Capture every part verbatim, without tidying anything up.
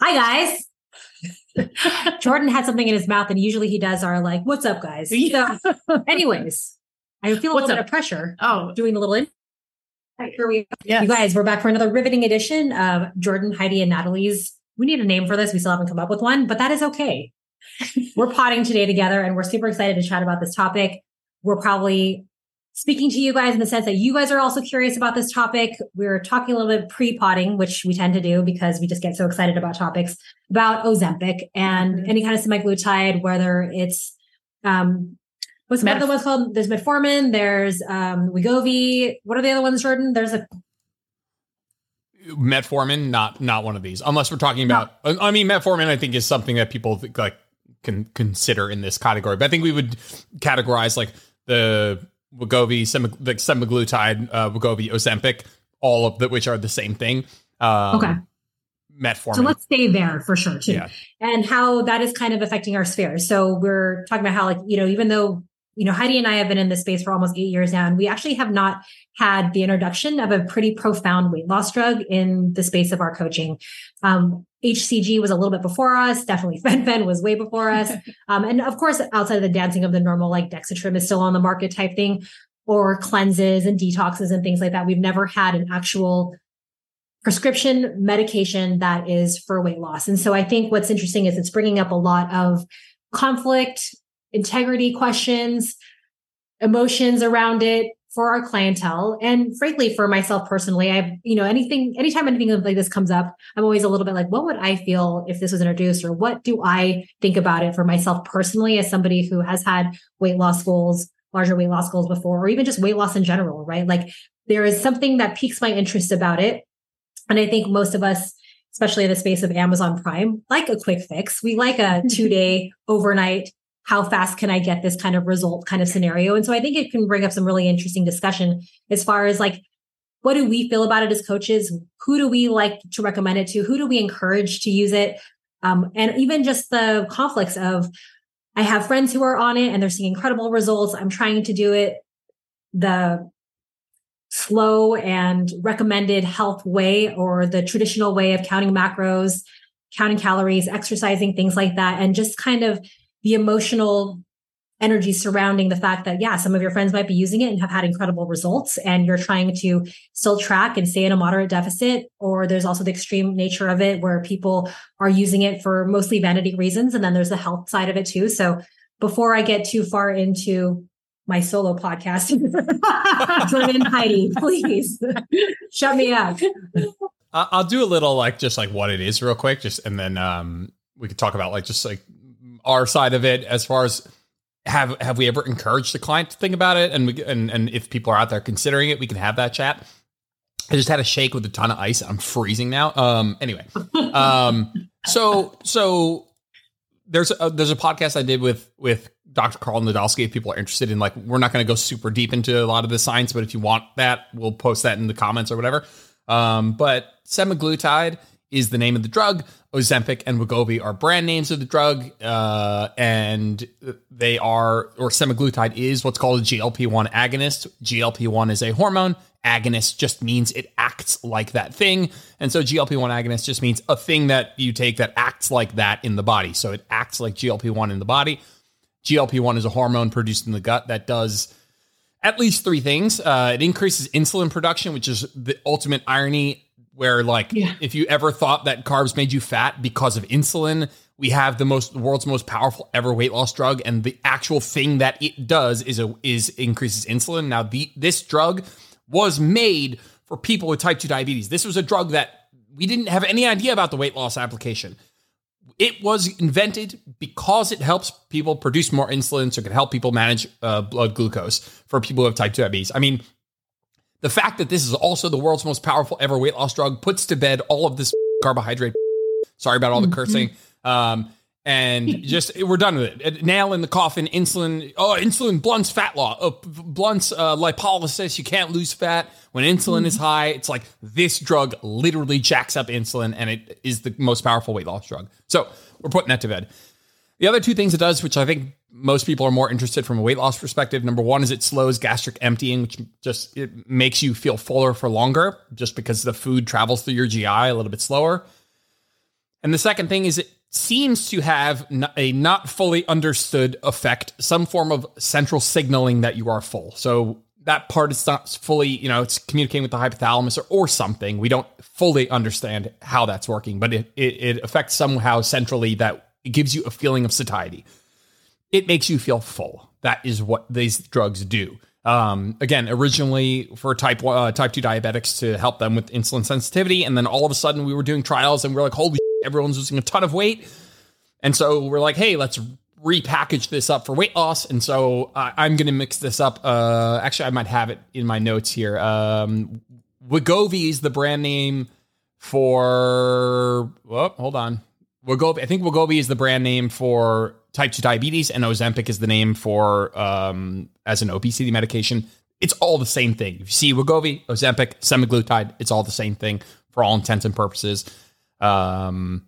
Hi, guys. Jordan had something in his mouth, and usually he does our like, what's up, guys? Yeah. So, anyways, I feel a What's little up? bit of pressure Oh, doing a little in. Right, here we go. yes. You guys, we're back for another riveting edition of Jordan, Heidi, and Natalie's. We need a name for this. We still haven't come up with one, but that is okay. We're potting today together, and we're super excited to chat about this topic. We're probably speaking to you guys in the sense that you guys are also curious about this topic. We're talking a little bit pre-potting, which we tend to do because we just get so excited about topics, about Ozempic and Mhm. any kind of semaglutide, whether it's, um, what's one of the ones called? There's metformin, there's um, Wegovy. What are the other ones, Jordan? There's a Metformin, not not one of these, unless we're talking about. No. I mean, metformin, I think, is something that people think, like can consider in this category. But I think we would categorize like the Wegovy, sem- the semaglutide, uh, Wegovy, Ozempic, all of the, which are the same thing. Um, okay. Metformin. So let's stay there for sure too, Yeah. And how that is kind of affecting our spheres. So we're talking about how, like, you know, even though, you know, Heidi and I have been in this space for almost eight years now, and we actually have not had the introduction of a pretty profound weight loss drug in the space of our coaching. Um, H C G was a little bit before us. Definitely Fen-Phen was way before us. Um, and of course, outside of the dancing of the normal, like Dexatrim is still on the market type thing, or cleanses and detoxes and things like that. We've never had an actual prescription medication that is for weight loss. And so I think what's interesting is it's bringing up a lot of conflict, integrity questions, emotions around it for our clientele. And frankly, for myself personally, I've, you know, anything, anytime anything like this comes up, I'm always a little bit like, what would I feel if this was introduced? Or what do I think about it for myself personally as somebody who has had weight loss goals, larger weight loss goals before, or even just weight loss in general, right? Like there is something that piques my interest about it. And I think most of us, especially in the space of Amazon Prime, like a quick fix. We like a two day overnight, how fast can I get this kind of result kind of scenario? And so I think it can bring up some really interesting discussion as far as like, what do we feel about it as coaches? Who do we like to recommend it to? Who do we encourage to use it? Um, and even just the conflicts of, I have friends who are on it and they're seeing incredible results. I'm trying to do it the slow and recommended health way, or the traditional way of counting macros, counting calories, exercising, things like that. And just kind of the emotional energy surrounding the fact that, yeah, some of your friends might be using it and have had incredible results, and you're trying to still track and stay in a moderate deficit. Or there's also the extreme nature of it where people are using it for mostly vanity reasons. And then there's the health side of it too. So before I get too far into my solo podcast, Jordan, Heidi, please shut me up. I'll do a little like just like what it is real quick, just and then um, we could talk about like just like our side of it as far as have have we ever encouraged the client to think about it, and we and and if people are out there considering it, we can have that chat. I just had a shake with a ton of ice. I'm freezing now. Um, anyway, um, so so there's a, there's a podcast I did with with Doctor Carl Nadolsky. If people are interested in, like, we're not going to go super deep into a lot of the science, but if you want that, we'll post that in the comments or whatever. Um, but semaglutide is the name of the drug. Ozempic and Wegovy are brand names of the drug. Uh, and they are, or semaglutide is what's called a G L P one agonist. G L P one is a hormone. Agonist just means it acts like that thing. And so G L P one agonist just means a thing that you take that acts like that in the body. So it acts like G L P one in the body. G L P one is a hormone produced in the gut that does at least three things. Uh, it increases insulin production, which is the ultimate irony, where like, yeah. if you ever thought that carbs made you fat because of insulin, we have the most, the world's most powerful ever weight loss drug. And the actual thing that it does is a, is increases insulin. Now the, this drug was made for people with type two diabetes. This was a drug that we didn't have any idea about the weight loss application. It was invented because it helps people produce more insulin, so it can help people manage uh, blood glucose for people who have type two diabetes. I mean, the fact that this is also the world's most powerful ever weight loss drug puts to bed all of this carbohydrate. Sorry about all the cursing. Um, and just, we're done with it. Nail in the coffin, insulin. Oh, insulin blunts fat law. Oh, blunts uh, lipolysis. You can't lose fat when insulin is high. It's like this drug literally jacks up insulin, and it is the most powerful weight loss drug. So we're putting that to bed. The other two things it does, which I think most people are more interested from a weight loss perspective. Number one is it slows gastric emptying, which just it makes you feel fuller for longer, just because the food travels through your G I a little bit slower. And the second thing is it seems to have a not fully understood effect, some form of central signaling that you are full. So that part is not fully, you know, it's communicating with the hypothalamus or, or something. We don't fully understand how that's working, but it, it, it affects somehow centrally that it gives you a feeling of satiety. It makes you feel full. That is what these drugs do. Um, again, originally for type one, uh, type two diabetics to help them with insulin sensitivity. And then all of a sudden we were doing trials and we're like, holy shit, everyone's losing a ton of weight. And so we're like, hey, let's repackage this up for weight loss. And so uh, I'm going to mix this up. Uh, actually, I might have it in my notes here. Um, Wegovy is the brand name for, oh, hold on. Wegovy, I think Wegovy is the brand name for type two diabetes, and Ozempic is the name for um, as an obesity medication. It's all the same thing. If you see Wegovy, Ozempic, semaglutide, it's all the same thing for all intents and purposes. Um,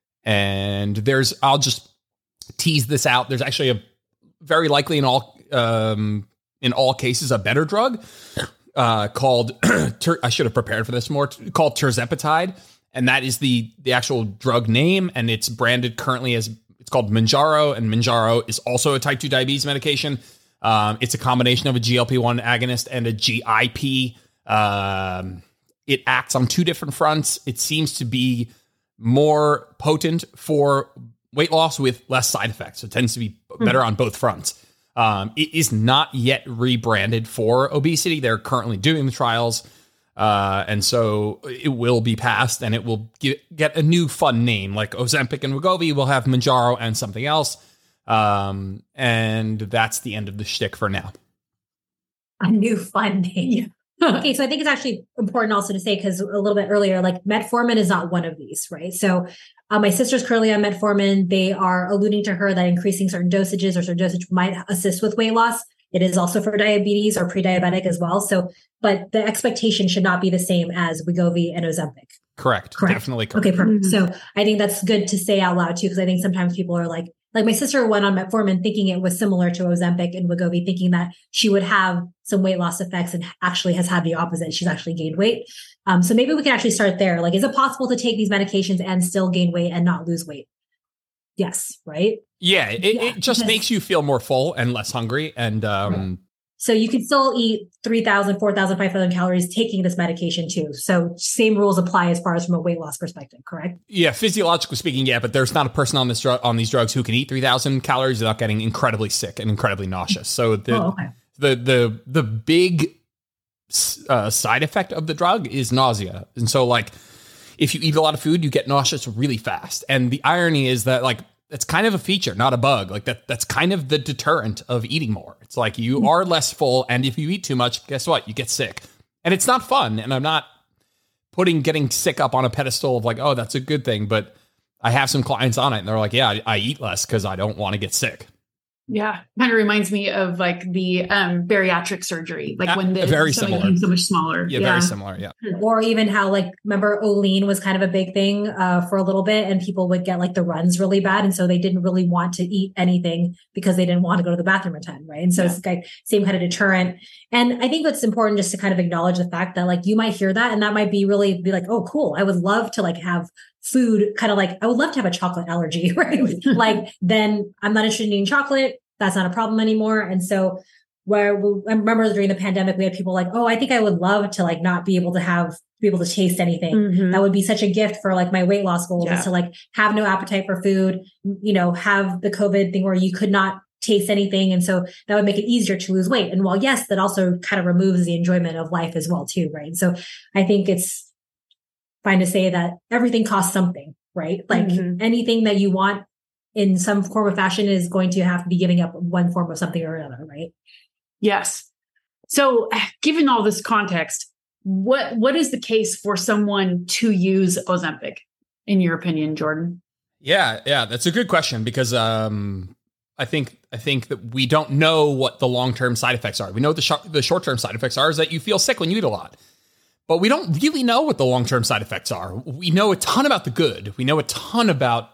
and there's, I'll just tease this out. There's actually a very likely in all um, in all cases a better drug uh, called ter- I should have prepared for this more called tirzepatide, and that is the the actual drug name, and it's branded currently as it's called Mounjaro, and Mounjaro is also a type two diabetes medication. Um, it's a combination of a G L P one agonist and a G I P. Um, it acts on two different fronts. It seems to be more potent for weight loss with less side effects. So it tends to be better mm. on both fronts. Um, it is not yet rebranded for obesity. They're currently doing the trials. Uh, and so it will be passed and it will get, get a new fun name like Ozempic and Wegovy will have Mounjaro and something else. Um, and that's the end of the shtick for now. A new fun name. Okay, so I think it's actually important also to say, because a little bit earlier, like metformin is not one of these, right? So uh, my sister's currently on metformin. They are alluding to her that increasing certain dosages or certain dosage might assist with weight loss. It is also for diabetes or pre-diabetic as well. So, but the expectation should not be the same as Wegovy and Ozempic. Correct. Correct. Definitely correct. Okay, perfect. Mm-hmm. So I think that's good to say out loud too, because I think sometimes people are like, like my sister went on metformin thinking it was similar to Ozempic and Wegovy, thinking that she would have some weight loss effects and actually has had the opposite. She's actually gained weight. Um, so maybe we can actually start there. Like, is it possible to take these medications and still gain weight and not lose weight? Yes. Right. Yeah. It, yeah, it just makes you feel more full and less hungry. And, um, right. So you can still eat three thousand, four thousand, five thousand calories taking this medication too. So same rules apply as far as from a weight loss perspective, correct? Yeah, physiologically speaking, yeah, but there's not a person on this drug on these drugs who can eat three thousand calories without getting incredibly sick and incredibly nauseous. So the oh, okay. the the the big uh, side effect of the drug is nausea. And so like if you eat a lot of food, you get nauseous really fast. And the irony is that like it's kind of a feature, not a bug. Like that, that's kind of the deterrent of eating more. It's like you are less full. And if you eat too much, guess what? You get sick. And it's not fun. And I'm not putting getting sick up on a pedestal of like, oh, that's a good thing. But I have some clients on it and they're like, yeah, I, I eat less because I don't want to get sick. Yeah. Kind of reminds me of like the um, bariatric surgery, like uh, when the very similar, so much smaller. Yeah, yeah, very similar. Yeah. Or even how like, remember Olean was kind of a big thing uh, for a little bit and people would get like the runs really bad. And so they didn't really want to eat anything because they didn't want to go to the bathroom at ten. Right. And so yeah. it's like same kind of deterrent. And I think it's important just to kind of acknowledge the fact that like you might hear that and that might be really be like, oh, cool. I would love to like have food kind of like, I would love to have a chocolate allergy, right? Like then I'm not interested in eating chocolate. That's not a problem anymore. And so where we, I remember during the pandemic, we had people like, oh, I think I would love to like not be able to have, be able to taste anything. Mm-hmm. That would be such a gift for like my weight loss goals yeah. is to like have no appetite for food, you know, have the COVID thing where you could not taste anything. And so that would make it easier to lose weight. And while yes, that also kind of removes the enjoyment of life as well too. Right. So I think it's fine to say that everything costs something, right? Like mm-hmm. anything that you want in some form of fashion is going to have to be giving up one form of something or another, right? Yes. So given all this context, what what is the case for someone to use Ozempic, in your opinion, Jordan? Yeah, yeah, that's a good question because um, I think I think that we don't know what the long-term side effects are. We know the, sh- the short-term side effects are is that you feel sick when you eat a lot. But we don't really know what the long-term side effects are. We know a ton about the good. We know a ton about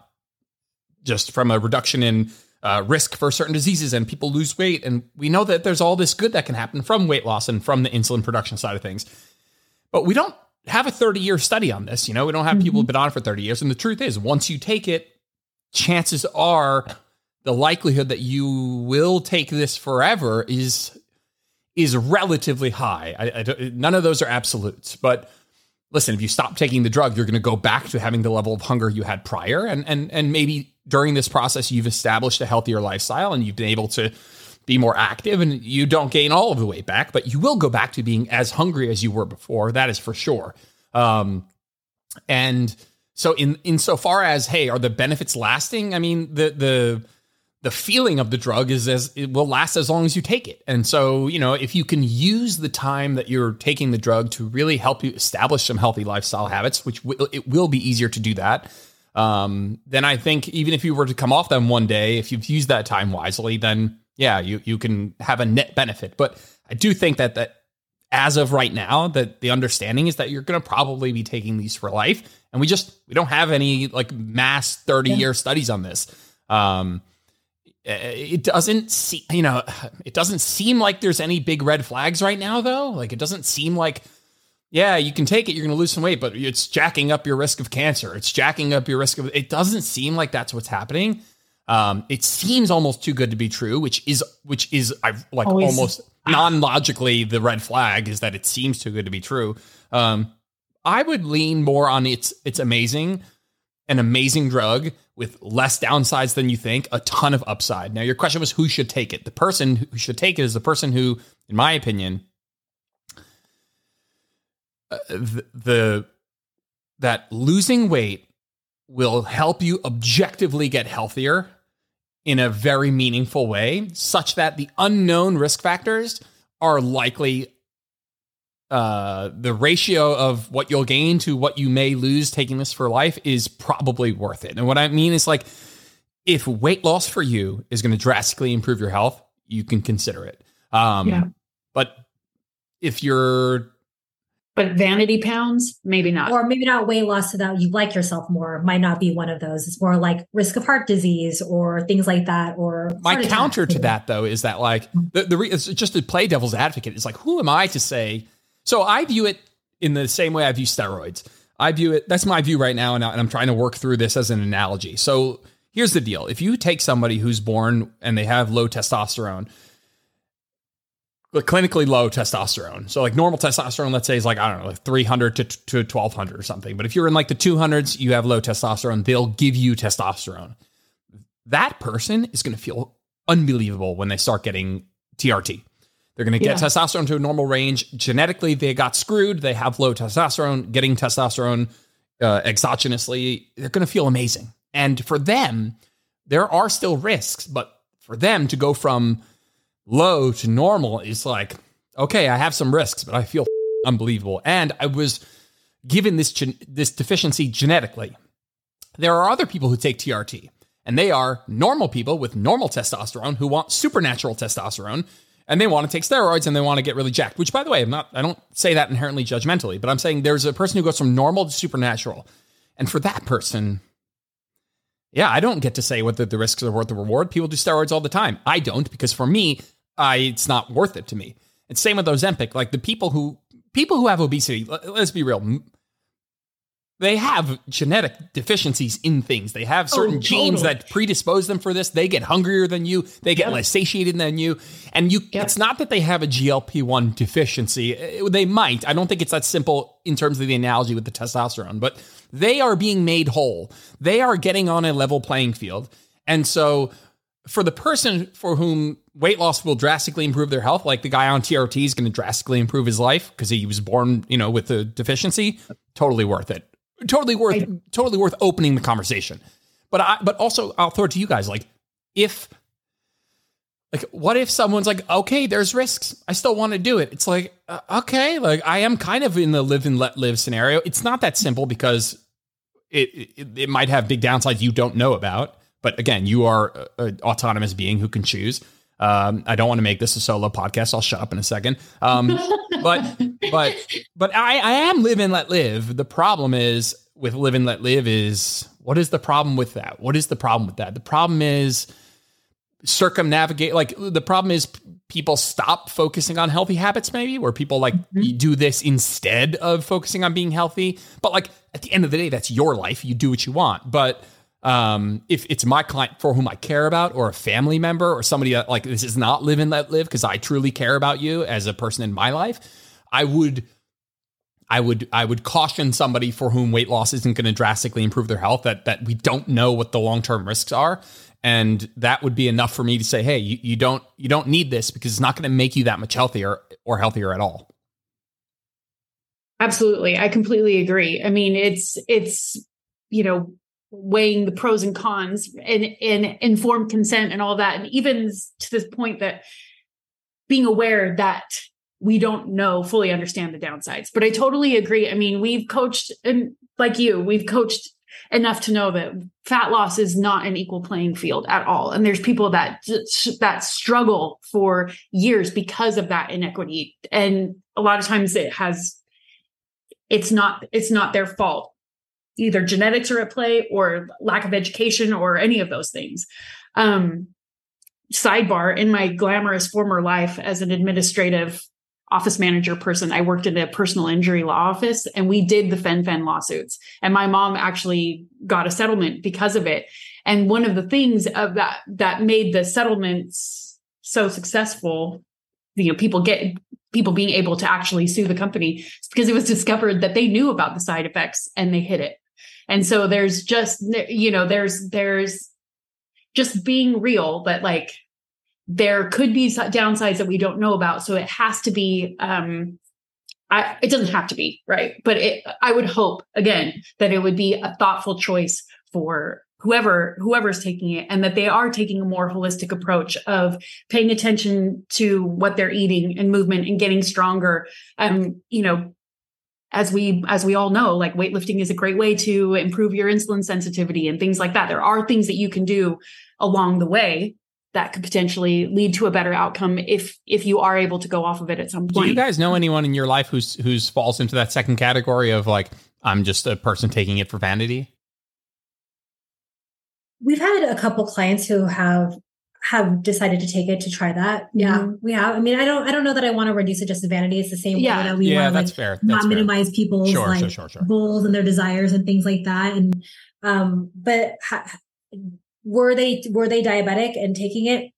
just from a reduction in uh, risk for certain diseases and people lose weight. And we know that there's all this good that can happen from weight loss and from the insulin production side of things. But we don't have a thirty year study on this. You know, we don't have mm-hmm. people who've been on it for thirty years. And the truth is, once you take it, chances are the likelihood that you will take this forever is is relatively high. I, I don't, none of those are absolutes. But listen, if you stop taking the drug, you're going to go back to having the level of hunger you had prior. And, and, and maybe during this process, you've established a healthier lifestyle and you've been able to be more active, and you don't gain all of the weight back, but you will go back to being as hungry as you were before. That is for sure. Um, and so in, insofar as, hey, are the benefits lasting? I mean, the, the, the feeling of the drug is as it will last as long as you take it. And so, you know, if you can use the time that you're taking the drug to really help you establish some healthy lifestyle habits, which w- it will be easier to do that. Um, then I think even if you were to come off them one day, if you've used that time wisely, then yeah, you, you can have a net benefit. But I do think that that as of right now, that the understanding is that you're going to probably be taking these for life. And we just, we don't have any like mass thirty year yeah. studies on this. Um, it doesn't seem, you know, it doesn't seem like there's any big red flags right now, though. Like, it doesn't seem like, yeah, you can take it, you're going to lose some weight, but it's jacking up your risk of cancer. It's jacking up your risk of, it doesn't seem like that's what's happening. Um, it seems almost too good to be true, which is, which is I like Always. almost non-logically the red flag is that it seems too good to be true. Um, I would lean more on it's, it's amazing, an amazing drug with less downsides than you think, a ton of upside. Now, your question was who should take it? The person who should take it is the person who, in my opinion, uh, the, the that losing weight will help you objectively get healthier in a very meaningful way, such that the unknown risk factors are likely uh, the ratio of what you'll gain to what you may lose taking this for life is probably worth it. And what I mean is, like, if weight loss for you is going to drastically improve your health, you can consider it. Um, yeah. But if you're But vanity pounds, maybe not. Or maybe not weight loss so that you like yourself more, might not be one of those. It's more like risk of heart disease or things like that. Or my counter to that, though, is that like the, the re- it's just to play devil's advocate. It's like, who am I to say? So I view it in the same way I view steroids. I view it, that's my view right now. And, I, and I'm trying to work through this as an analogy. So here's the deal. If you take somebody who's born and they have low testosterone, clinically low testosterone. So like normal testosterone, let's say, is like, I don't know, like three hundred to, to twelve hundred or something. But if you're in like the two hundreds, you have low testosterone, they'll give you testosterone. That person is going to feel unbelievable when they start getting T R T. They're going to get yeah. testosterone to a normal range. Genetically, they got screwed. They have low testosterone. Getting testosterone uh, exogenously, they're going to feel amazing. And for them, there are still risks. But for them to go from low to normal is like, okay, I have some risks, but I feel unbelievable. And I was given this gen- this deficiency genetically. There are other people who take T R T, and they are normal people with normal testosterone who want supernatural testosterone, and they want to take steroids and they want to get really jacked, which, by the way, I'm not, I don't say that inherently judgmentally, but I'm saying there's a person who goes from normal to supernatural. And for that person, yeah, I don't get to say whether the risks are worth the reward. People do steroids all the time. I don't, because for me, I, it's not worth it to me. It's same with Ozempic. Like the people who people who have obesity, let's be real, they have genetic deficiencies in things. They have certain oh, genes totally. that predispose them for this. They get hungrier than you. They get yep. less satiated than you. And you, yep. it's not that they have a G L P one deficiency. They might. I don't think it's that simple in terms of the analogy with the testosterone, but they are being made whole. They are getting on a level playing field. And so for the person for whom weight loss will drastically improve their health, like the guy on T R T is going to drastically improve his life because he was born, you know, with a deficiency, totally worth it. Totally worth, I, totally worth opening the conversation. But I, but also I'll throw it to you guys. Like if, like, what if someone's like, okay, there's risks, I still want to do it. It's like, uh, okay, like I am kind of in the live and let live scenario. It's not that simple because it, it, it might have big downsides you don't know about. But again, you are an autonomous being who can choose. Um, I don't want to make this a solo podcast. I'll shut up in a second. Um, but, but, but I, I am live and let live. The problem is with live and let live is, what is the problem with that? What is the problem with that? The problem is circumnavigate, like the problem is people stop focusing on healthy habits, maybe, where people like mm-hmm. you do this instead of focusing on being healthy. But like at the end of the day, that's your life. You do what you want. But um, if it's my client for whom I care about, or a family member, or somebody that like, this is not live and let live, because I truly care about you as a person in my life, I would, I would, I would caution somebody for whom weight loss isn't going to drastically improve their health, that, that we don't know what the long-term risks are. And that would be enough for me to say, hey, you, you don't, you don't need this, because it's not going to make you that much healthier or healthier at all. Absolutely. I completely agree. I mean, it's, it's, you know, weighing the pros and cons and, and informed consent and all that. And even to this point that being aware that we don't know, fully understand the downsides, but I totally agree. I mean, we've coached, and like you, we've coached enough to know that fat loss is not an equal playing field at all. And there's people that, that struggle for years because of that inequity. And a lot of times it has, it's not, it's not their fault. Either genetics are at play, or lack of education, or any of those things. Um, sidebar, in my glamorous former life as an administrative office manager person, I worked in a personal injury law office, and we did the Fen-Phen lawsuits. And my mom actually got a settlement because of it. And one of the things of that that made the settlements so successful, you know, people get people being able to actually sue the company, is because it was discovered that they knew about the side effects and they hid it. And so there's just, you know, there's there's just being real, but like, there could be downsides that we don't know about. So it has to be, um, I, it doesn't have to be, right? But it, I would hope, again, that it would be a thoughtful choice for whoever, whoever's taking it, and that they are taking a more holistic approach of paying attention to what they're eating and movement and getting stronger. Um, you know, as we, as we all know, like weightlifting is a great way to improve your insulin sensitivity and things like that. There are things that you can do along the way that could potentially lead to a better outcome if if you are able to go off of it at some point. Do you guys know anyone in your life who's who's falls into that second category of like, I'm just a person taking it for vanity? We've had a couple clients who have have decided to take it to try that. Yeah, mm-hmm. we have. I mean, I don't I don't know that I want to reduce it just to vanity. It's the same yeah. way that we yeah, want to that's like, fair. That's not fair. minimize people's sure, like sure, sure, sure. goals and their desires and things like that. And um, but ha- were they were they diabetic and taking it?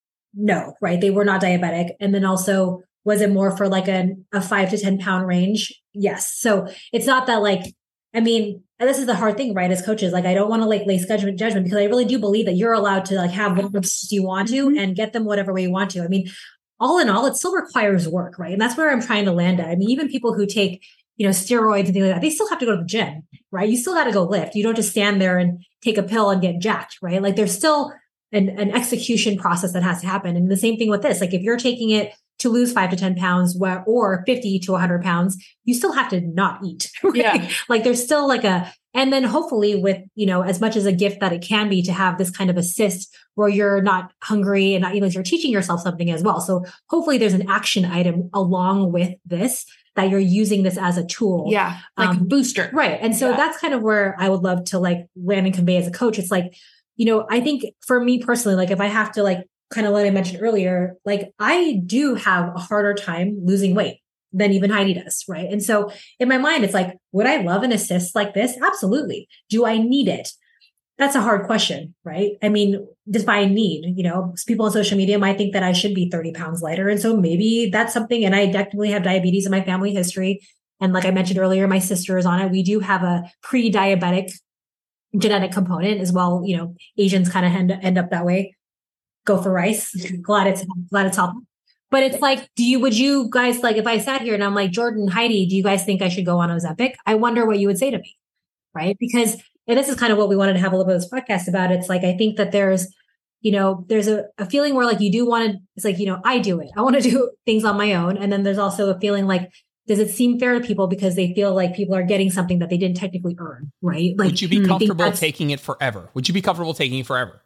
No, right? They were not diabetic. And then also, was it more for like a, a five to ten pound range? Yes. So it's not that like, I mean, and this is the hard thing, right? As coaches, like, I don't want to like lay judgment, judgment because I really do believe that you're allowed to like have whatever you want to mm-hmm. and get them whatever way you want to. I mean, all in all, it still requires work, right? And that's where I'm trying to land at. I mean, even people who take, you know, steroids and things like that, they still have to go to the gym, right? You still got to go lift. You don't just stand there and take a pill and get jacked, right? Like there's still An, an execution process that has to happen. And the same thing with this, like if you're taking it to lose five to ten pounds where, or fifty to a hundred pounds, you still have to not eat. Right? Yeah. Like there's still like a, and then hopefully with, you know, as much as a gift that it can be to have this kind of assist where you're not hungry and not, you know, you're teaching yourself something as well. So hopefully there's an action item along with this that you're using this as a tool. Yeah. Like um, a booster. Right. And so yeah. that's kind of where I would love to like land and convey as a coach. It's like, you know, I think for me personally, like if I have to like kind of like I mentioned earlier, like I do have a harder time losing weight than even Heidi does. Right. And so in my mind, it's like, would I love an assist like this? Absolutely. Do I need it? That's a hard question, right? I mean, just by need, you know, people on social media might think that I should be thirty pounds lighter. And so maybe that's something, and I definitely have diabetes in my family history. And like I mentioned earlier, my sister is on it. We do have a pre-diabetic genetic component as well. You know, Asians kind of end, end up that way. Go for rice. Glad it's, glad it's helpful. But it's like, do you, would you guys, like, if I sat here and I'm like, Jordan, Heidi, do you guys think I should go on Ozempic? I wonder what you would say to me. Right. Because, and this is kind of what we wanted to have a little bit of this podcast about. It's like, I think that there's, you know, there's a, a feeling where like you do want to, it's like, you know, I do it. I want to do things on my own. And then there's also a feeling like, does it seem fair to people because they feel like people are getting something that they didn't technically earn, right? Like, would you be comfortable taking it forever? Would you be comfortable taking it forever?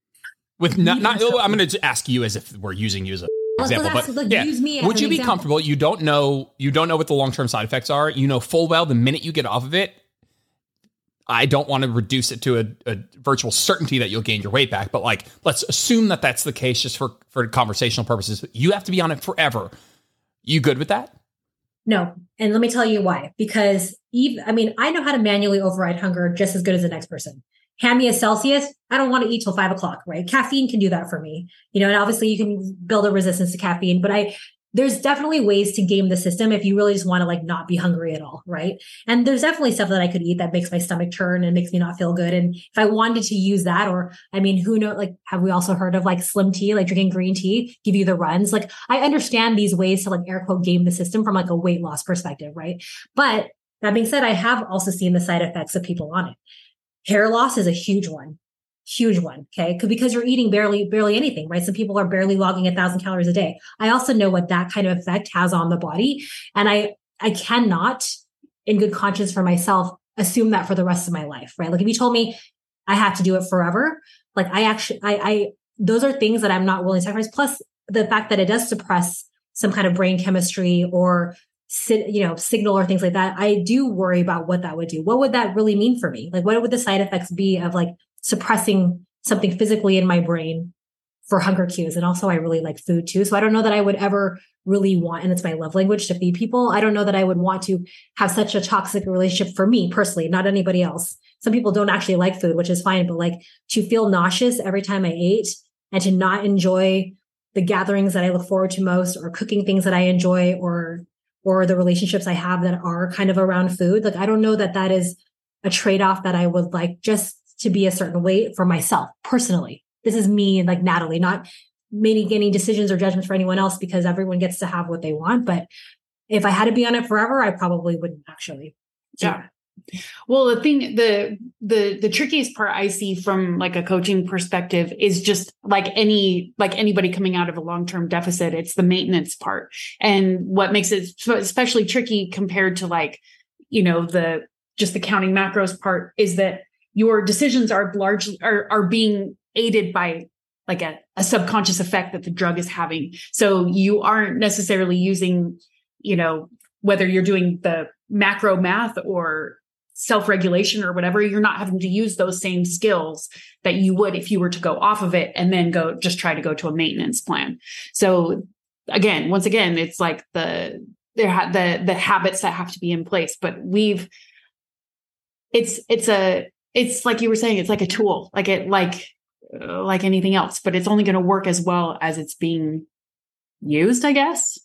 With not, not so. I'm going to ask you as if we're using you as an example, but like, yeah. use me as would you an be example. comfortable? You don't know, you don't know what the long-term side effects are. You know full well the minute you get off of it, I don't want to reduce it to a, a virtual certainty that you'll gain your weight back, but like, let's assume that that's the case just for, for conversational purposes. You have to be on it forever. You good with that? No. And let me tell you why. Because even, I mean, I know how to manually override hunger just as good as the next person. Hand me a Celsius. I don't want to eat till five o'clock, right? Caffeine can do that for me. You know, and obviously you can build a resistance to caffeine, but I, there's definitely ways to game the system if you really just want to like not be hungry at all, right? And there's definitely stuff that I could eat that makes my stomach turn and makes me not feel good. And if I wanted to use that, or I mean, who knows, like, have we also heard of like slim tea, like drinking green tea, give you the runs? Like, I understand these ways to like air quote game the system from like a weight loss perspective, right? But that being said, I have also seen the side effects of people on it. Hair loss is a huge one. Huge one. Okay. Because you're eating barely, barely anything, right? Some people are barely logging a thousand calories a day. I also know what that kind of effect has on the body. And I, I cannot in good conscience for myself, assume that for the rest of my life, right? Like if you told me I have to do it forever, like I actually, I, I, those are things that I'm not willing to sacrifice. Plus the fact that it does suppress some kind of brain chemistry or you know, signal or things like that. I do worry about what that would do. What would that really mean for me? Like, what would the side effects be of like suppressing something physically in my brain for hunger cues? And also I really like food too. So I don't know that I would ever really want, and it's my love language to feed people. I don't know that I would want to have such a toxic relationship for me personally, not anybody else. Some people don't actually like food, which is fine, but like to feel nauseous every time I ate and to not enjoy the gatherings that I look forward to most, or cooking things that I enjoy, or or the relationships I have that are kind of around food. Like, I don't know that that is a trade-off that I would like just to be a certain weight for myself personally. This is me, like Natalie, not making any decisions or judgments for anyone else, because everyone gets to have what they want. But if I had to be on it forever, I probably wouldn't actually. Yeah. Well, the thing, the, the, the trickiest part I see from like a coaching perspective is just like any, like anybody coming out of a long-term deficit, it's the maintenance part. And what makes it especially tricky compared to like, you know, the, just the counting macros part is that your decisions are largely, are, are being aided by like a, a subconscious effect that the drug is having. So you aren't necessarily using, you know, whether you're doing the macro math or self-regulation or whatever, you're not having to use those same skills that you would if you were to go off of it and then go just try to go to a maintenance plan. So again, once again, it's like the there ha- the the habits that have to be in place. But we've it's it's a it's like you were saying, it's like a tool, like it like uh, like anything else, but it's only going to work as well as it's being used, I guess.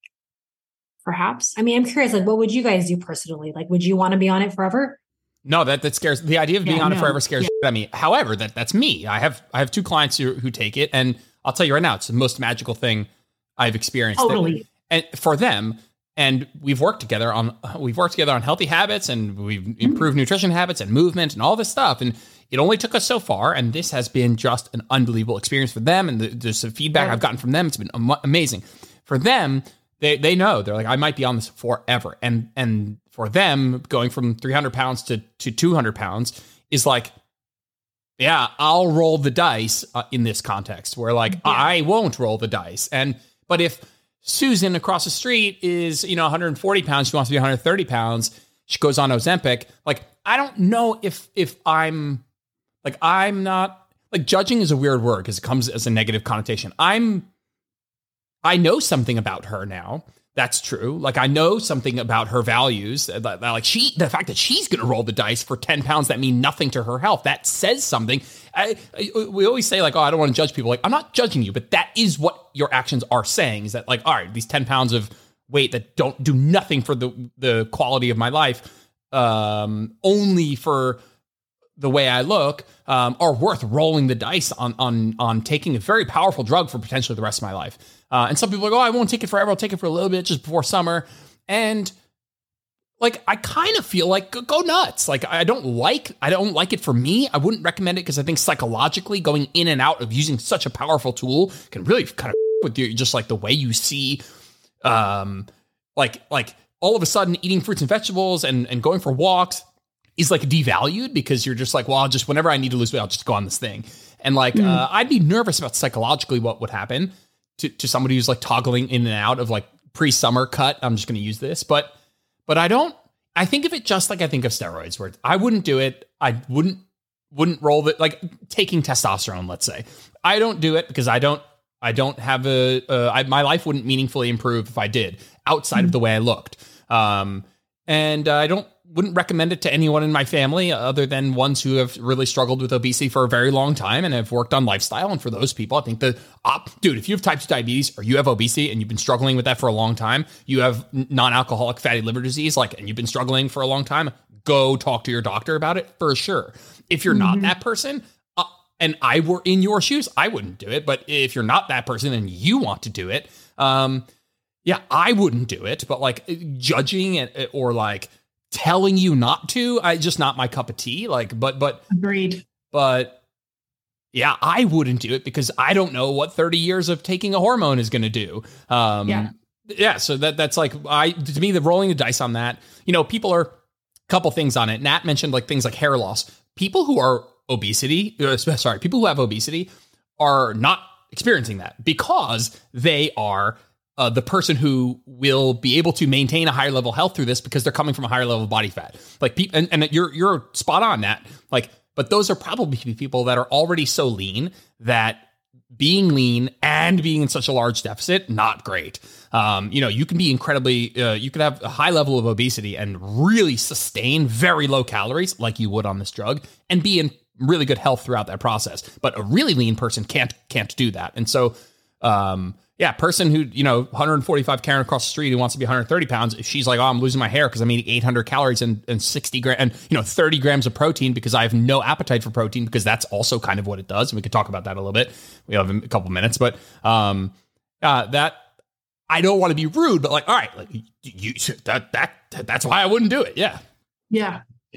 Perhaps. I mean, I'm curious, like, what would you guys do personally? Like, would you want to be on it forever? No, that, that scares, the idea of being yeah, on no. it forever scares yeah. me. However, that that's me. I have, I have two clients who, who take it, and I'll tell you right now, it's the most magical thing I've experienced. Totally. And for them, and we've worked together on, we've worked together on healthy habits, and we've improved mm-hmm. nutrition habits and movement and all this stuff. And it only took us so far. And this has been just an unbelievable experience for them. And the, there's some feedback yeah. I've gotten from them. It's been am- amazing for them. They they know, they're like, I might be on this forever. And and for them, going from three hundred pounds to, to two hundred pounds is like, yeah, I'll roll the dice uh, in this context where like, yeah. I won't roll the dice. And, but if Susan across the street is, you know, one hundred forty pounds, she wants to be one hundred thirty pounds, she goes on Ozempic. Like, I don't know if, if I'm like, I'm not like judging is a weird word because it comes as a negative connotation. I'm, I know something about her now. That's true. Like, I know something about her values. That, that, like she, the fact that she's going to roll the dice for ten pounds that mean nothing to her health, that says something. I, I, we always say like, oh, I don't want to judge people. Like, I'm not judging you, but that is what your actions are saying, is that like, all right, these ten pounds of weight that don't do nothing for the, the quality of my life, um, only for the way I look, um, are worth rolling the dice on, on, on taking a very powerful drug for potentially the rest of my life. Uh, and some people are like, oh, I won't take it forever. I'll take it for a little bit just before summer. And like, I kind of feel like go, go nuts. Like, I don't like, I don't like it for me. I wouldn't recommend it because I think psychologically going in and out of using such a powerful tool can really kind of with you, just like the way you see, um, like, like all of a sudden eating fruits and vegetables and, and going for walks is like devalued because you're just like, well, I'll just, whenever I need to lose weight, I'll just go on this thing. And like, mm. uh, I'd be nervous about psychologically what would happen to, to somebody who's like toggling in and out of like pre-summer cut. I'm just going to use this, but, but I don't, I think of it just like I think of steroids, where I wouldn't do it. I wouldn't wouldn't roll it, like taking testosterone, let's say. I don't do it because I don't I don't have a uh, I, my life wouldn't meaningfully improve if I did, outside mm-hmm. of the way I looked. Um, and uh, I don't wouldn't recommend it to anyone in my family other than ones who have really struggled with obesity for a very long time and have worked on lifestyle. And for those people, I think the op, dude, if you have type two diabetes or you have obesity and you've been struggling with that for a long time, you have non-alcoholic fatty liver disease, like, and you've been struggling for a long time, go talk to your doctor about it for sure. If you're mm-hmm. not that person, uh, and I were in your shoes, I wouldn't do it. But if you're not that person and you want to do it, um, yeah, I wouldn't do it. But like judging it or like telling you not to, I just not my cup of tea. Like, but, but agreed. But yeah, I wouldn't do it because I don't know what thirty years of taking a hormone is going to do. Um, yeah. Yeah. So that, that's like, I, to me, the rolling the dice on that, you know, people are a couple things on it. Nat mentioned like things like hair loss. People who are obesity, uh, sorry, people who have obesity are not experiencing that because they are Uh, the person who will be able to maintain a higher level of health through this because they're coming from a higher level of body fat. Like, pe- and, and you're you're spot on that. Like, but those are probably people that are already so lean that being lean and being in such a large deficit, not great. Um, you know, you can be incredibly, uh, you could have a high level of obesity and really sustain very low calories like you would on this drug and be in really good health throughout that process. But a really lean person can't can't do that. And so, um, yeah, person who, you know, one forty-five Karen across the street who wants to be one hundred thirty pounds, if she's like, oh, I'm losing my hair because I'm eating eight hundred calories and, and sixty grams and, you know, thirty grams of protein because I have no appetite for protein, because that's also kind of what it does. And we could talk about that a little bit. We have a couple minutes, but um, uh, that I don't want to be rude, but like, all right, like you, you that, that, that's why I wouldn't do it. Yeah. Yeah.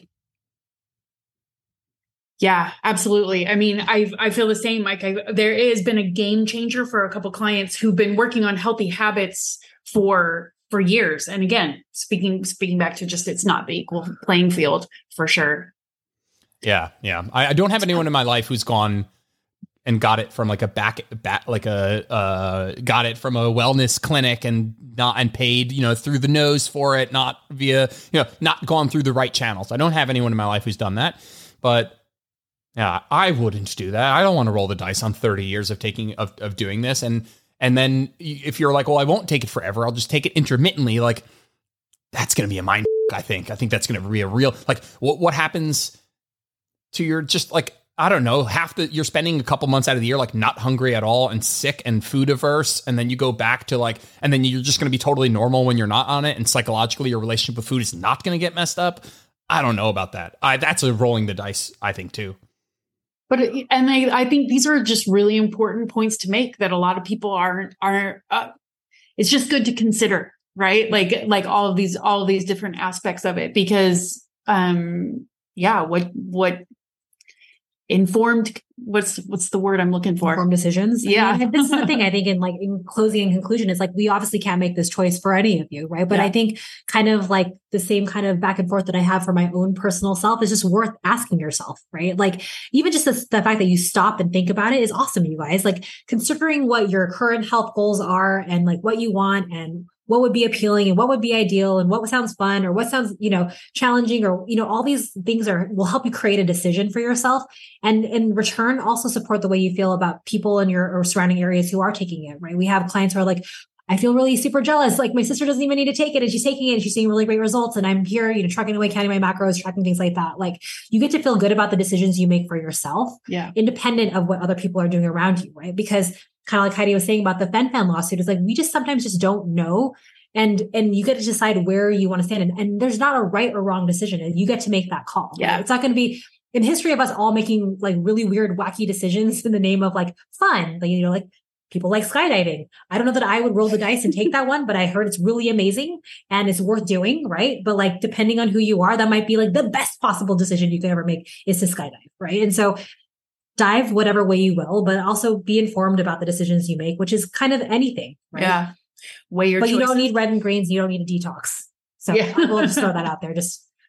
Yeah, absolutely. I mean, I I feel the same. Like I, there has been a game changer for a couple clients who've been working on healthy habits for for years. And again, speaking speaking back to just it's not the equal playing field for sure. Yeah, yeah. I, I don't have anyone in my life who's gone and got it from like a back back like a uh, got it from a wellness clinic and not and paid, you know, through the nose for it, not via, you know, not gone through the right channels. I don't have anyone in my life who's done that, but. Yeah, I wouldn't do that. I don't want to roll the dice on thirty years of taking of, of doing this. And and then if you're like, well, I won't take it forever, I'll just take it intermittently. Like, that's going to be a mind. I think. I think that's going to be a real, like, what what happens to your just like, I don't know, half the you're spending a couple months out of the year like not hungry at all and sick and food averse, and then you go back to like, and then you're just going to be totally normal when you're not on it, and psychologically your relationship with food is not going to get messed up. I don't know about that. I that's a rolling the dice, I think, too. But, and I, I think these are just really important points to make that a lot of people aren't, aren't, uh, it's just good to consider, right? Like, like all of these, all of these different aspects of it, because, um, yeah, what, what informed, what's, what's the word I'm looking for? Informed decisions. Yeah. I mean, this is the thing I think in like in closing and conclusion is like, we obviously can't make this choice for any of you. Right. But yeah. I think kind of like the same kind of back and forth that I have for my own personal self is just worth asking yourself. Right. Like even just the, the fact that you stop and think about it is awesome, you guys. Like considering what your current health goals are and like what you want and what would be appealing and what would be ideal and what sounds fun or what sounds, you know, challenging or, you know, all these things are, will help you create a decision for yourself. And in return, also support the way you feel about people in your or surrounding areas who are taking it, right? We have clients who are like, I feel really super jealous. Like my sister doesn't even need to take it and she's taking it and she's seeing really great results. And I'm here, you know, trucking away, counting my macros, tracking things like that. Like you get to feel good about the decisions you make for yourself, yeah, independent of what other people are doing around you, right? Because kind of like Heidi was saying about the FenFan lawsuit, is like, we just sometimes just don't know. And, and you get to decide where you want to stand. And, and there's not a right or wrong decision. And you get to make that call. Yeah. Right? It's not going to be in history of us all making like really weird, wacky decisions in the name of like fun. Like, you know, like people like skydiving. I don't know that I would roll the dice and take that one, but I heard it's really amazing and it's worth doing. Right. But like, depending on who you are, that might be like the best possible decision you could ever make is to skydive. Right. And so dive whatever way you will, but also be informed about the decisions you make, which is kind of anything. Right. Yeah. Weigh your but choices. You don't need red and greens. You don't need a detox. So yeah. I will just throw that out there. Just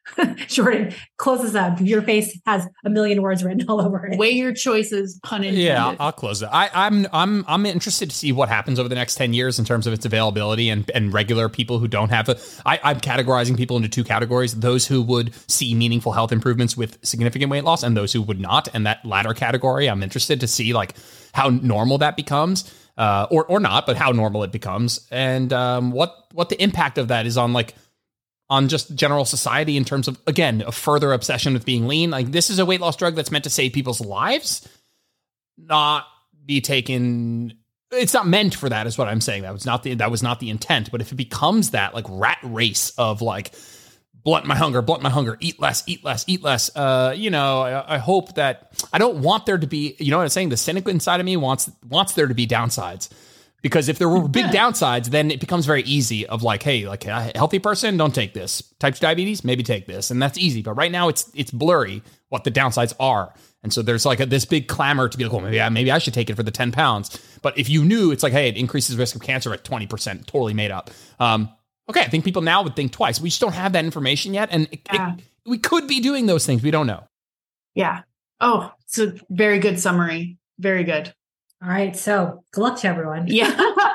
Jordan closes up. Your face has a million words written all over it. Weigh your choices, pun intended. Yeah, I'll, I'll close it. I, I'm I'm I'm interested to see what happens over the next ten years in terms of its availability and, and regular people who don't have it. I, I'm categorizing people into two categories: those who would see meaningful health improvements with significant weight loss, and those who would not. And that latter category, I'm interested to see like how normal that becomes, uh, or or not, but how normal it becomes, and um, what what the impact of that is on like. on just general society in terms of, again, a further obsession with being lean. Like, this is a weight loss drug that's meant to save people's lives, not be taken. It's not meant for that, is what I'm saying. That was not the, that was not the intent. But if it becomes that like rat race of like, blunt my hunger, blunt my hunger, eat less, eat less, eat less. Uh, you know, I, I hope that I don't want there to be, you know what I'm saying? The cynic inside of me wants, wants there to be downsides. Because if there were big downsides, then it becomes very easy of like, hey, like a healthy person, don't take this. Type two diabetes, maybe take this. And that's easy. But right now it's it's blurry what the downsides are. And so there's like a, this big clamor to be like, oh, maybe I, maybe I should take it for the ten pounds. But if you knew, it's like, hey, it increases risk of cancer at twenty percent, totally made up. Um, okay, I think people now would think twice. We just don't have that information yet. And it, Yeah. it, we could be doing those things. We don't know. Yeah. Oh, it's a very good summary. Very good. All right. So good luck to everyone. Yeah.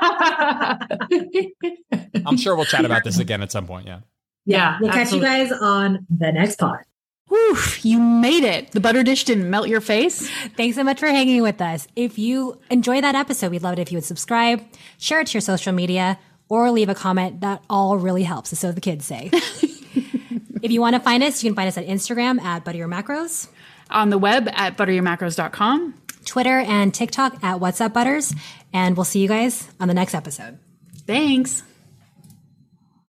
I'm sure we'll chat about this again at some point. Yeah. Yeah. We'll absolutely. catch you guys on the next pod. Whew, you made it. The butter dish didn't melt your face. Thanks so much for hanging with us. If you enjoyed that episode, we'd love it if you would subscribe, share it to your social media, or leave a comment. That all really helps, so the kids say. If you want to find us, you can find us at Instagram at Butter Your Macros, On the web at butter your macros dot com. Twitter and TikTok at What's Up Butters, and we'll see you guys on the next episode. Thanks.